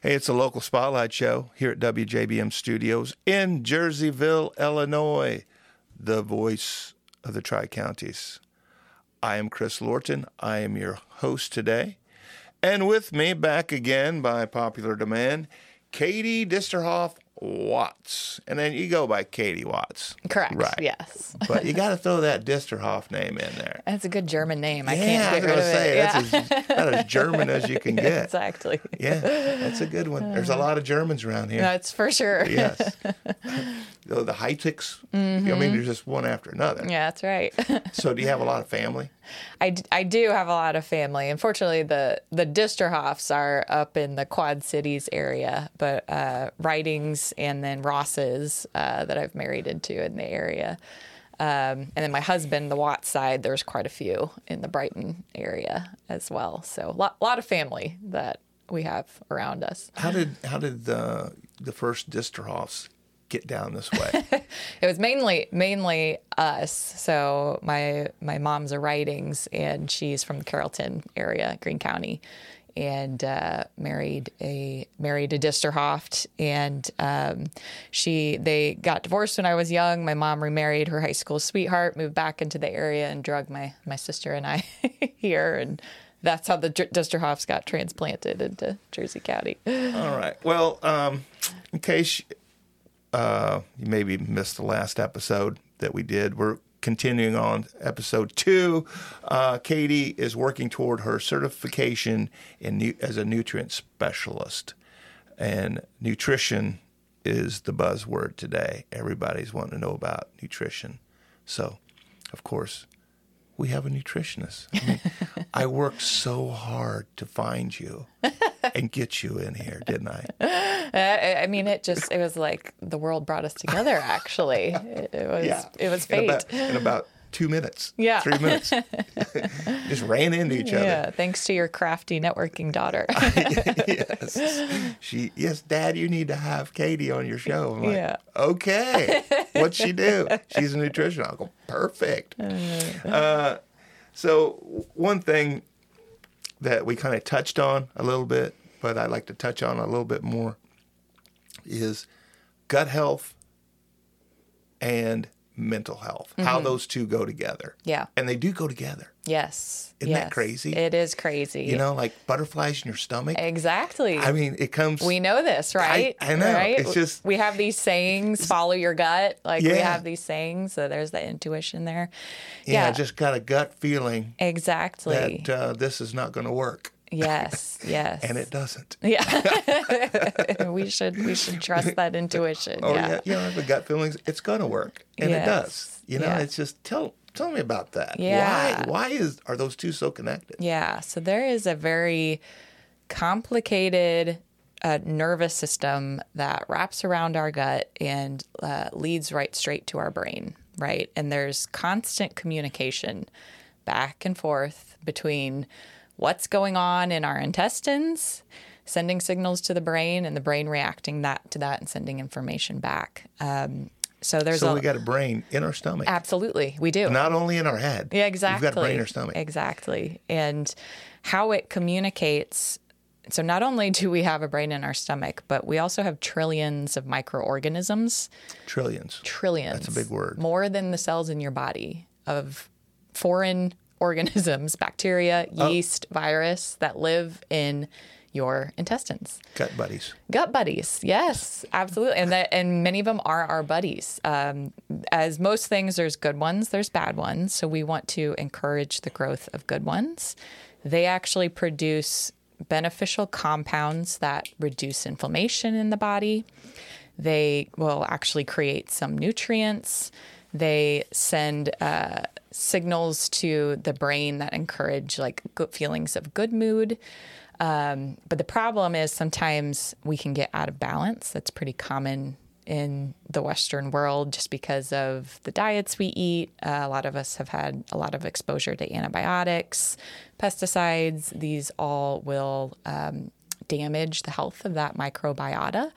Hey, it's a local spotlight show here at WJBM Studios in Jerseyville, Illinois, the voice of the Tri-Counties. I am Chris Lorton. I am your host today. And with me, back again by popular demand, Katie Disterhoff Watts. And then you go by Katie Watts. Correct, right? Yes. But you got to throw that Disterhoff name in there. That's a good German name. I Yeah, can't get rid of it. That's about as German as you can get. Exactly. Yeah, that's a good one. There's a lot of Germans around here. That's for sure. Yes. The Heitzicks, I mean, there's just one after another. Yeah, that's right. So do you have a lot of family? I do have a lot of family. Unfortunately, the Disterhoffs are up in the Quad Cities area, but Ridings and then Rosses that I've married into in the area. And then my husband, the Watts side, there's quite a few in the Brighton area as well. So a lot of family that we have around us. How did the first Disterhoffs get down this way? It was mainly us. So my mom's a Ridings, and she's from the Carrollton area, Greene County, and married a Disterhoff, and they got divorced when I was young. My mom remarried her high school sweetheart, moved back into the area, and drug my sister and I here, and that's how the Disterhoffs got transplanted into Jersey County. All right. Well, in case you maybe missed the last episode that we did, we're continuing on episode 2. Katie is working toward her certification as a nutrient specialist. And nutrition is the buzzword today. Everybody's wanting to know about nutrition. So, of course, we have a nutritionist. I mean, I worked so hard to find you and get you in here, didn't I? I mean, it was like the world brought us together, actually. It was fate. In about 2 minutes. Yeah. 3 minutes. Just ran into each other. Yeah, thanks to your crafty networking daughter. Yes, Dad, you need to have Katie on your show. I'm like, Yeah. Okay. What'd she do? She's a nutrition. I'll go, perfect. So one thing that we kind of touched on a little bit, but I'd like to touch on a little bit more, is gut health and mental health, how those two go together. Yeah. And they do go together. Yes. Isn't that crazy? It is crazy. You know, like butterflies in your stomach. Exactly. I mean, it comes... We know this, right? I know. Right? It's just... We have these sayings, follow your gut. Like, Yeah. we have these sayings, so there's that intuition there. Yeah, I just got a gut feeling exactly. that this is not going to work. Yes. And it doesn't. Yeah. we should trust that intuition. Oh, yeah. You know, the gut feelings, it's going to work. And it does. You know, it's just, tell me about that. Yeah. Why are those two so connected? Yeah. So there is a very complicated nervous system that wraps around our gut and leads right straight to our brain, right? And there's constant communication back and forth between what's going on in our intestines, sending signals to the brain, and the brain reacting to that and sending information back. So we got a brain in our stomach. Absolutely, we do. Not only in our head. Yeah, exactly. We've got a brain in our stomach. Exactly. And how it communicates. So not only do we have a brain in our stomach, but we also have trillions of microorganisms. Trillions. Trillions. That's a big word. More than the cells in your body of foreign organisms, bacteria, yeast, virus that live in your intestines. Gut buddies. Gut buddies, yes, absolutely, and many of them are our buddies. As most things, there's good ones, there's bad ones. So we want to encourage the growth of good ones. They actually produce beneficial compounds that reduce inflammation in the body. They will actually create some nutrients. They send signals to the brain that encourage like good feelings of good mood. But the problem is sometimes we can get out of balance. That's pretty common in the Western world just because of the diets we eat. A lot of us have had a lot of exposure to antibiotics, pesticides. These all will damage the health of that microbiota.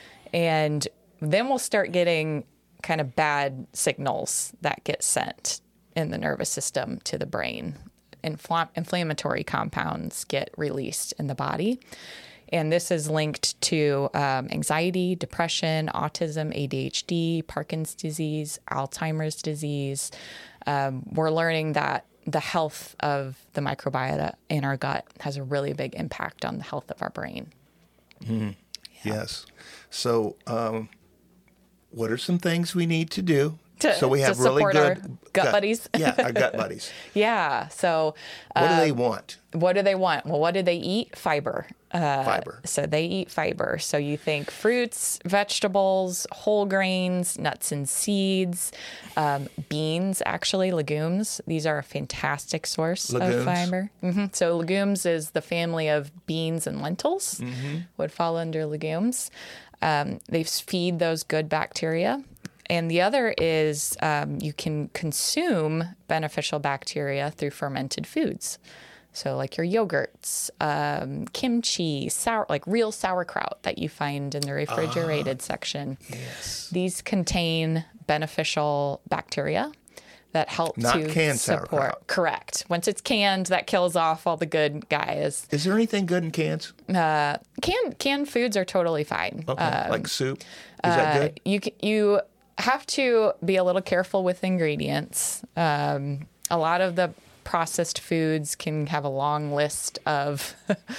And then we'll start getting kind of bad signals that get sent in the nervous system to the brain. Inflammatory compounds get released in the body. And this is linked to anxiety, depression, autism, ADHD, Parkinson's disease, Alzheimer's disease. We're learning that the health of the microbiota in our gut has a really big impact on the health of our brain. Yes. So, what are some things we need to do so we to have really support our good gut buddies? Yeah, our gut buddies. Yeah. So, What do they want? what do they want? Well, what do they eat? Fiber. Fiber. So they eat fiber. So you think fruits, vegetables, whole grains, nuts and seeds, beans, actually, legumes. These are a fantastic source Legumes. of fiber. So legumes is the family of beans and lentils, would fall under legumes. They feed those good bacteria. And the other is you can consume beneficial bacteria through fermented foods. So like your yogurts, kimchi, like real sauerkraut that you find in the refrigerated section. Yes. These contain beneficial bacteria that help Not to canned support. sauerkraut. Correct. Once it's canned, that kills off all the good guys. Is there anything good in cans? Canned foods are totally fine. Okay. Like soup? Is that good? You have to be a little careful with ingredients. A lot of the processed foods can have a long list of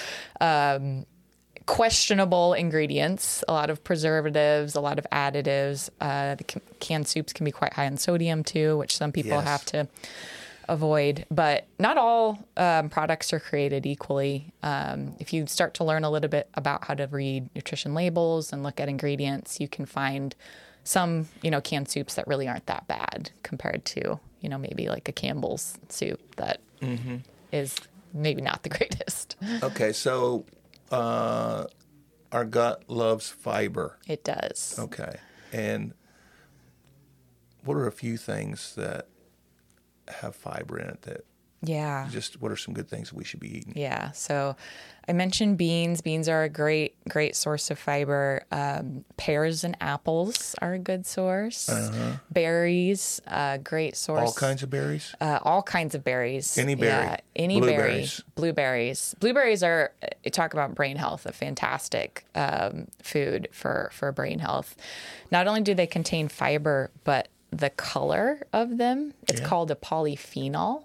questionable ingredients, a lot of preservatives, a lot of additives. The canned soups can be quite high in sodium too, which some people Yes. have to avoid. But not all products are created equally. If you start to learn a little bit about how to read nutrition labels and look at ingredients, you can find some, canned soups that really aren't that bad compared to, maybe like a Campbell's soup that is maybe not the greatest. Okay, so our gut loves fiber. It does. Okay. And what are a few things that have fiber in it that Yeah. what are some good things we should be eating? Yeah. So I mentioned beans. Beans are a great source of fiber. Pears and apples are a good source. Berries, great source. All kinds of berries? All kinds of berries. Any berry. Yeah, any Blueberries. berry. Blueberries. Blueberries are, talk about brain health, a fantastic food for brain health. Not only do they contain fiber, but the color of them, it's called a polyphenol.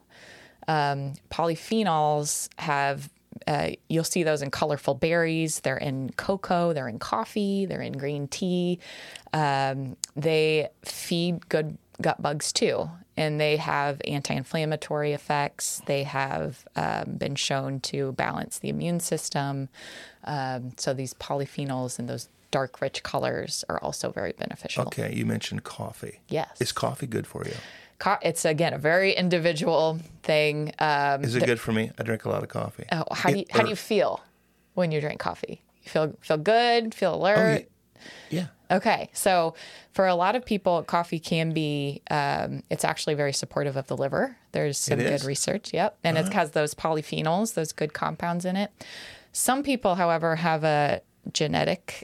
Polyphenols have, you'll see those in colorful berries. They're in cocoa, they're in coffee, they're in green tea. They feed good gut bugs too, and they have anti-inflammatory effects. They have been shown to balance the immune system. So these polyphenols and those dark, rich colors are also very beneficial. Okay, you mentioned coffee. Yes. Is coffee good for you? It's, again, a very individual thing. Is it good for me? I drink a lot of coffee. Oh, how do you feel when you drink coffee? You feel good? Feel alert? Yeah. Okay, so for a lot of people, coffee can be. It's actually very supportive of the liver. There's some good research. Yep, and it has those polyphenols, those good compounds in it. Some people, however, have a genetic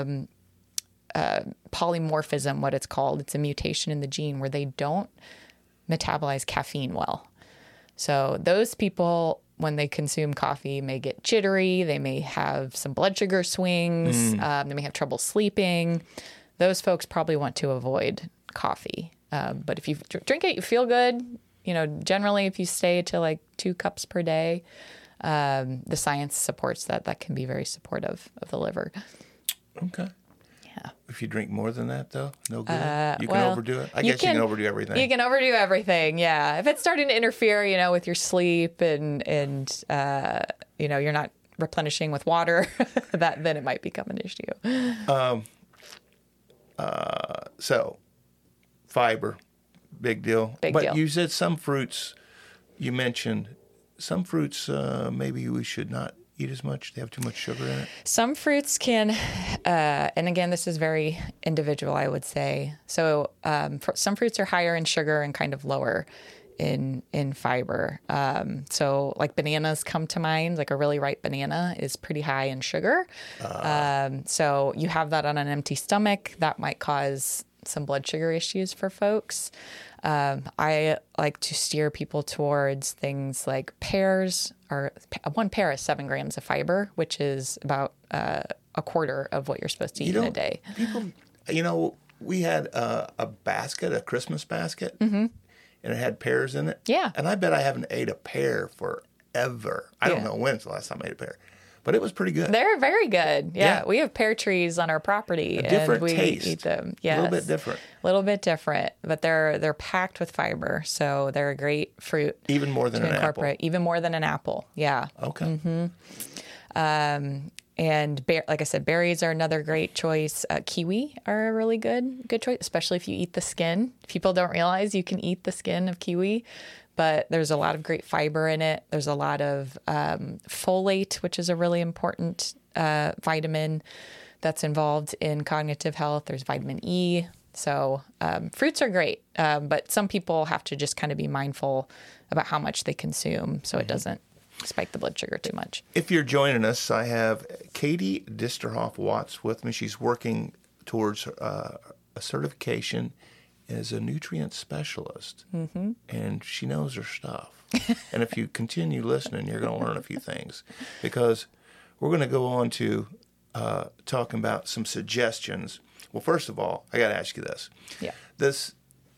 polymorphism, what it's called. It's a mutation in the gene where they don't metabolize caffeine well. So those people, when they consume coffee, may get jittery. They may have some blood sugar swings. They may have trouble sleeping. Those folks probably want to avoid coffee. But if you drink it, you feel good. Generally, if you stay to like 2 cups per day, the science supports that can be very supportive of the liver. Okay. Yeah. If you drink more than that, though, no good. You can overdo it. I guess you can overdo everything. You can overdo everything. Yeah. If it's starting to interfere, with your sleep and you're not replenishing with water, then it might become an issue. So, fiber, big deal. Big but deal. You said some fruits. You mentioned some fruits. Maybe we should not eat as much. They have too much sugar in it. Some fruits can, and again, this is very individual, I would say. So some fruits are higher in sugar and kind of lower in fiber. So like bananas come to mind. Like a really ripe banana is pretty high in sugar. So you have that on an empty stomach. That might cause some blood sugar issues for folks. I like to steer people towards things like pears. Or 1 pear is 7 grams of fiber, which is about a quarter of what you're supposed to eat in a day. People, we had a Christmas basket, and it had pears in it. Yeah. And I bet I haven't ate a pear forever. I don't know when's the last time I ate a pear. But it was pretty good. They're very good. Yeah. We have pear trees on our property. Different and we taste. eat them. Yes. A little bit different. A little bit different, but they're packed with fiber, so they're a great fruit. Even more than an apple. Even more than an apple. Yeah. Okay. And like I said, berries are another great choice. Kiwi are a really good choice, especially if you eat the skin. People don't realize you can eat the skin of kiwi, but there's a lot of great fiber in it. There's a lot of folate, which is a really important vitamin that's involved in cognitive health. There's vitamin E. So fruits are great, but some people have to just kind of be mindful about how much they consume so it doesn't spike the blood sugar too much. If you're joining us, I have Katie Disterhoff-Watts with me. She's working towards a certification as a nutrient specialist, and she knows her stuff. And if you continue listening, you're going to learn a few things, because we're going to go on to talking about some suggestions. Well, first of all, I got to ask you this. Yeah. This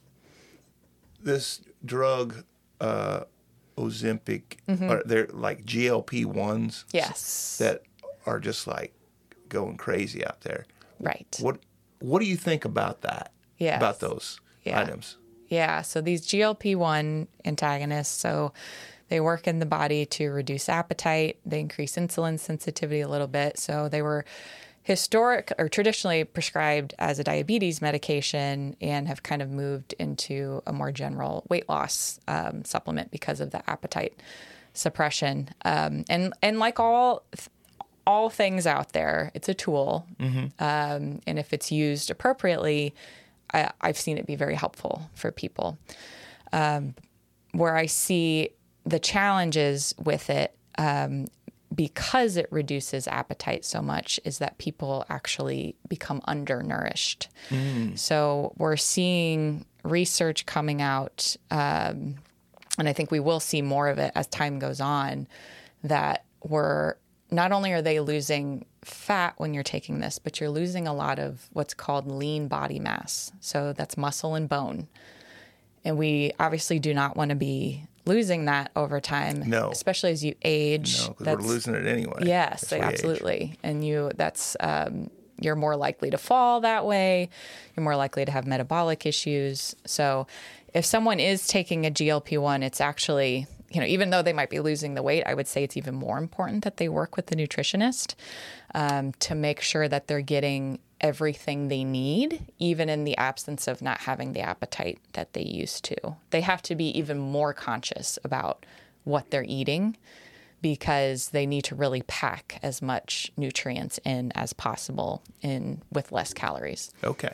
drug, Ozempic, they're like GLP-1s. Yes. That are just like going crazy out there. Right. What do you think about that? Yes. About those items? Yeah. So these GLP-1 antagonists, so they work in the body to reduce appetite. They increase insulin sensitivity a little bit. So they were traditionally prescribed as a diabetes medication and have kind of moved into a more general weight loss supplement because of the appetite suppression. And like all things out there, it's a tool. And if it's used appropriately, I've seen it be very helpful for people. Where I see the challenges with it, because it reduces appetite so much, is that people actually become undernourished. So we're seeing research coming out, and I think we will see more of it as time goes on, that not only are they losing fat when you're taking this, but you're losing a lot of what's called lean body mass. So that's muscle and bone. And we obviously do not want to be losing that over time. No. Especially as you age. No, because we're losing it anyway. Yes, absolutely. And you're more likely to fall that way. You're more likely to have metabolic issues. So if someone is taking a GLP-1, it's actually, even though they might be losing the weight, I would say it's even more important that they work with the nutritionist to make sure that they're getting everything they need, even in the absence of not having the appetite that they used to. They have to be even more conscious about what they're eating, because they need to really pack as much nutrients in as possible with less calories. Okay.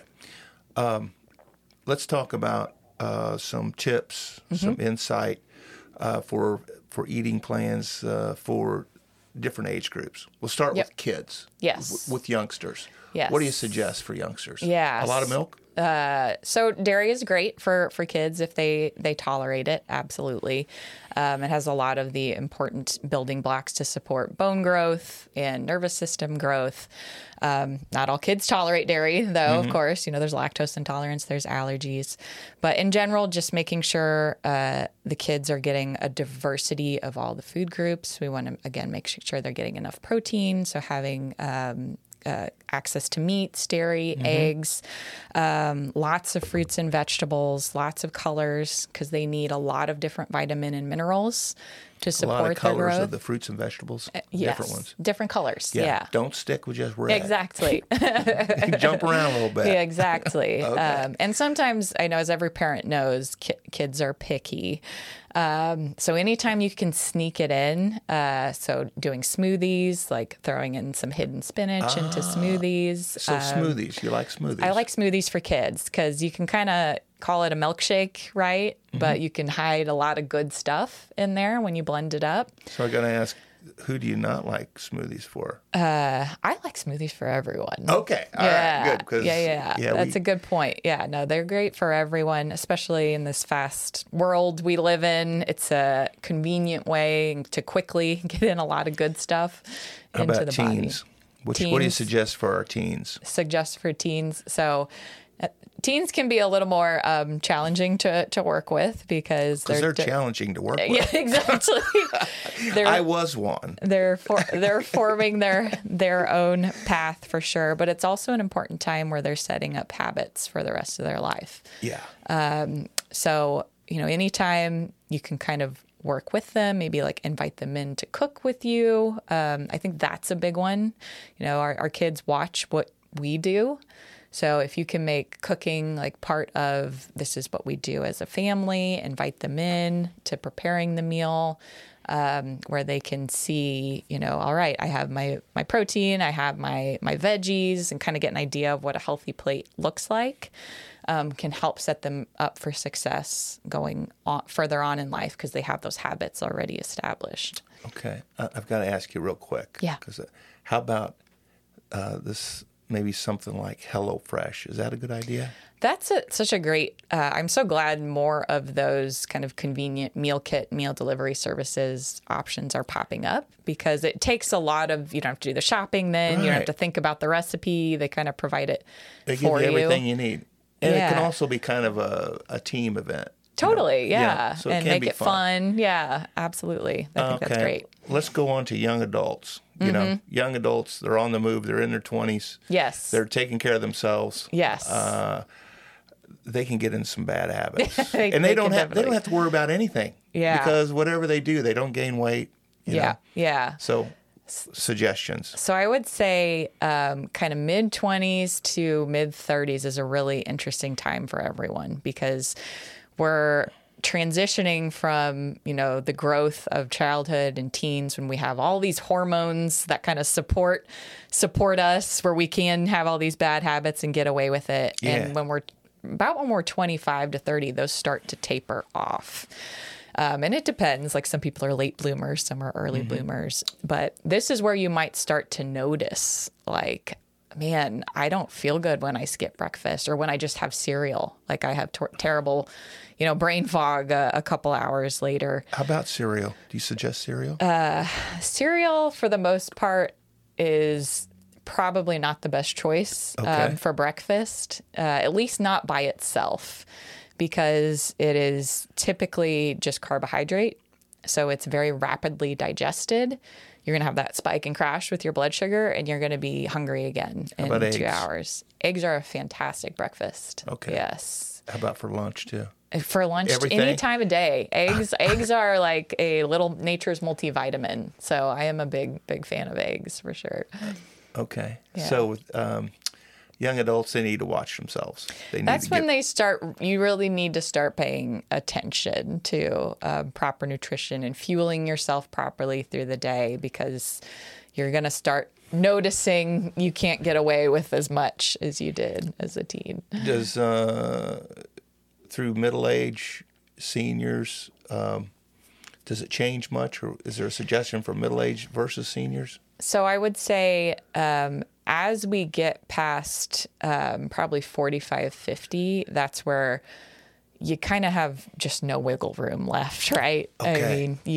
Let's talk about some tips, some insight for eating plans for different age groups. We'll start with kids. Yes. With youngsters. Yes. What do you suggest for youngsters? Yes. A lot of milk? So dairy is great for kids if they tolerate it. Absolutely. It has a lot of the important building blocks to support bone growth and nervous system growth. Not all kids tolerate dairy, though, of course. There's lactose intolerance, there's allergies. But in general, just making sure the kids are getting a diversity of all the food groups. We want to, again, make sure they're getting enough protein. So having access to meats, dairy, eggs, lots of fruits and vegetables, lots of colors, because they need a lot of different vitamin and minerals to support their growth. A lot of colors of the fruits and vegetables, different ones. Different colors, yeah. Don't stick with just red. Exactly. Jump around a little bit. Yeah, exactly. Okay. And sometimes, I know, as every parent knows, kids are picky. So anytime you can sneak it in, so doing smoothies, like throwing in some hidden spinach into smoothies. So smoothies, you like smoothies? I like smoothies for kids because you can kind of call it a milkshake, right? But you can hide a lot of good stuff in there when you blend it up. So I got to ask, who do you not like smoothies for? I like smoothies for everyone. Okay. All right. Good. Yeah. That's a good point. Yeah, no, they're great for everyone, especially in this fast world we live in. It's a convenient way to quickly get in a lot of good stuff into the teens? body. What do you suggest for our teens? Suggest for teens. So teens can be a little more challenging to work with because they're challenging to work with. Yeah, exactly. I was one. They're forming their own path for sure, but it's also an important time where they're setting up habits for the rest of their life. Yeah. So, anytime you can kind of work with them, maybe like invite them in to cook with you. I think that's a big one. Our kids watch what we do. So if you can make cooking like part of this is what we do as a family, invite them in to preparing the meal, where they can see, all right, I have my protein, I have my veggies, and kind of get an idea of what a healthy plate looks like, can help set them up for success going on, further on in life because they have those habits already established. Okay. I've got to ask you real quick. Yeah. How about this? Maybe something like HelloFresh. Is that a good idea? That's such a great, I'm so glad more of those kind of convenient meal kit, meal delivery services options are popping up because it takes a lot of, you don't have to do the shopping then, Right. You don't have to think about the recipe. They kind of provide it They for give you you. everything you need. And Yeah. it can also be kind of a team event. Totally, yeah. So it and can make be it fun. Yeah, absolutely. I think that's great. Let's go on to young adults. Young adults, they're on the move. They're in their 20s. Yes. They're taking care of themselves. Yes. They can get in some bad habits. They and they don't can have definitely. to worry about anything. Yeah. Because whatever they do, they don't gain weight. you know. Yeah. So suggestions. So I would say kind of mid 20s to mid 30s is a really interesting time for everyone because we're transitioning from, the growth of childhood and teens when we have all these hormones that kind of support us where we can have all these bad habits and get away with it. Yeah. And when we're 25 to 30, those start to taper off. And it depends. Like some people are late bloomers, some are early bloomers. But this is where you might start to notice, like, man, I don't feel good when I skip breakfast or when I just have cereal. Like I have terrible, brain fog a couple hours later. How about cereal? Do you suggest cereal? Cereal, for the most part, is probably not the best choice for breakfast, at least not by itself, because it is typically just carbohydrate. So it's very rapidly digested. You're going to have that spike and crash with your blood sugar, and you're going to be hungry again in 2 hours. Eggs are a fantastic breakfast. Okay. Yes. How about for lunch, too? For lunch, Everything? any time of day. Eggs are like a little nature's multivitamin. So I am a big fan of eggs for sure. Okay. Yeah. So with young adults, they need to watch themselves. That's when you really need to start paying attention to proper nutrition and fueling yourself properly through the day because you're going to start noticing you can't get away with as much as you did as a teen. Does through middle age, seniors, does it change much, or is there a suggestion for middle age versus seniors? So I would say as we get past probably 45, 50, that's where you kind of have just no wiggle room left, right? Okay. I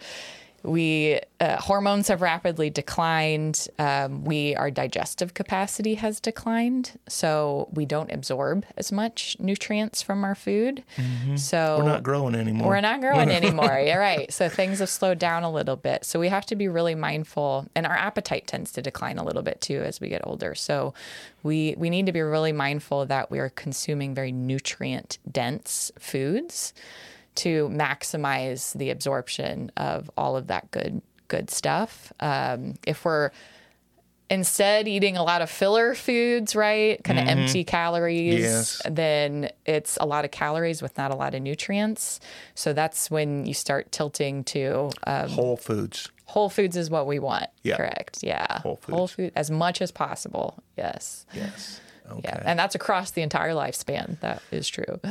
mean, hormones have rapidly declined. Our digestive capacity has declined, so we don't absorb as much nutrients from our food. So We're not growing anymore. You're right. So things have slowed down a little bit. So we have to be really mindful, and our appetite tends to decline a little bit too as we get older. So we need to be really mindful that we are consuming very nutrient dense foods to maximize the absorption of all of that good stuff. If we're instead eating a lot of filler foods, right, kind of empty calories, Yes. then it's a lot of calories with not a lot of nutrients. So that's when you start tilting to Whole foods. whole foods is what we want. Yeah. Correct. Yeah. Whole foods. Whole food as much as possible. Yes. Yes. Okay. Yeah. And that's across the entire lifespan. That is true.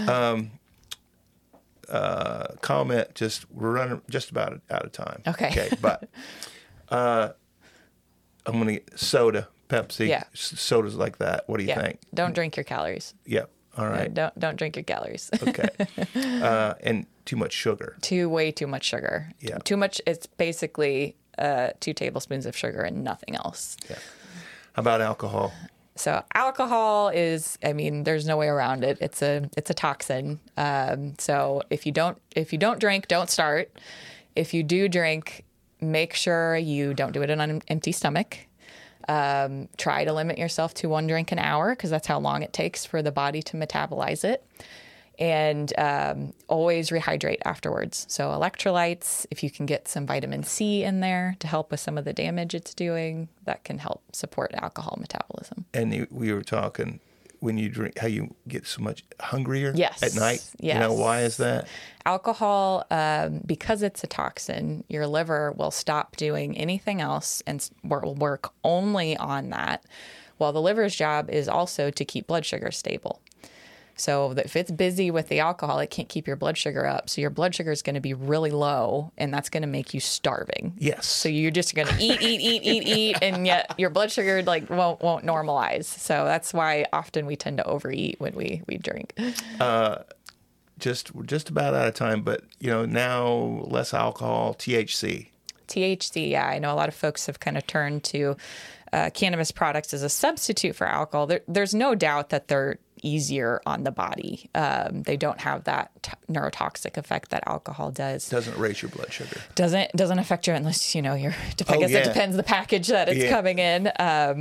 Comment, we're running just about out of time. Okay. But I'm going to get soda, Pepsi, Yeah. sodas like that. What do you think? Don't drink your calories. Yep. All right. Don't drink your calories. Okay. And too much sugar. Way too much sugar. Yeah. Too much. It's basically 2 tablespoons of sugar and nothing else. Yeah. How about alcohol? So alcohol is, I mean, there's no way around it. It's a toxin. So if you don't drink, don't start. If you do drink, make sure you don't do it on an empty stomach. Try to limit yourself to 1 drink an hour, because that's how long it takes for the body to metabolize it. And always rehydrate afterwards. So electrolytes, if you can get some vitamin C in there to help with some of the damage it's doing, that can help support alcohol metabolism. And we were talking, when you drink, how you get so much hungrier Yes. at night. Yes. You know, why is that? Alcohol, because it's a toxin, your liver will stop doing anything else and will work only on that. Well, the liver's job is also to keep blood sugar stable. So if it's busy with the alcohol, it can't keep your blood sugar up. So your blood sugar is going to be really low, and that's going to make you starving. Yes. So you're just going to eat, and yet your blood sugar won't normalize. So that's why often we tend to overeat when we drink. Just about out of time, but now less alcohol, THC. THC, yeah. I know a lot of folks have kind of turned to cannabis products as a substitute for alcohol. There's no doubt that they're easier on the body. They don't have that neurotoxic effect that alcohol does. Doesn't raise your blood sugar. Doesn't affect you unless I guess it depends the package that it's coming in.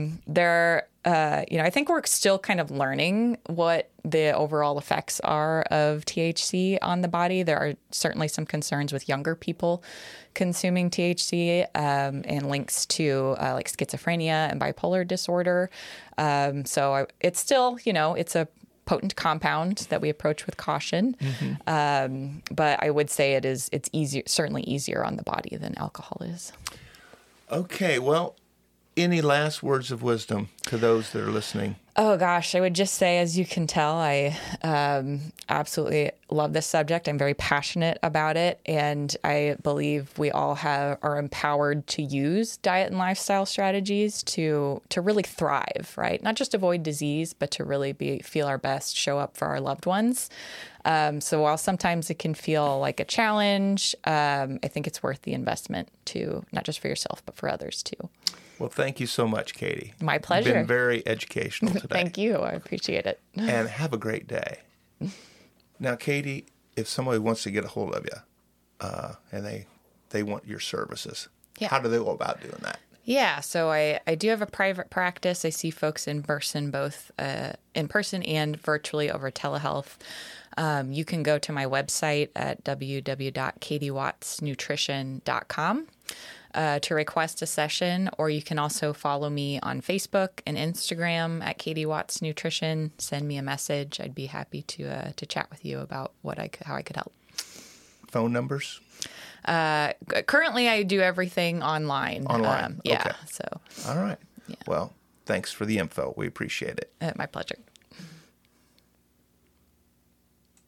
I think we're still kind of learning what the overall effects are of THC on the body. There are certainly some concerns with younger people consuming THC and links to like schizophrenia and bipolar disorder. It's still, it's a potent compound that we approach with caution. Mm-hmm. But I would say it's easier, certainly easier on the body than alcohol is. Okay, well, any last words of wisdom to those that are listening? Oh, gosh, I would just say, as you can tell, I absolutely love this subject. I'm very passionate about it, and I believe we all are empowered to use diet and lifestyle strategies to really thrive, right? Not just avoid disease, but to really feel our best, show up for our loved ones. So while sometimes it can feel like a challenge, I think it's worth the investment to not just for yourself, but for others too. Well, thank you so much, Katie. My pleasure. You've been very educational today. Thank you. I appreciate it. And have a great day. Now, Katie, if somebody wants to get a hold of you and they want your services, how do they go about doing that? Yeah, so I do have a private practice. I see folks in person, both in person and virtually over telehealth. You can go to my website at www.katiewattsnutrition.com to request a session, or you can also follow me on Facebook and Instagram at Katie Watts Nutrition. Send me a message. I'd be happy to chat with you about how I could help. Phone numbers? Currently, I do everything online. Online. Yeah. Okay. So. All right. Yeah. Well, thanks for the info. We appreciate it. My pleasure.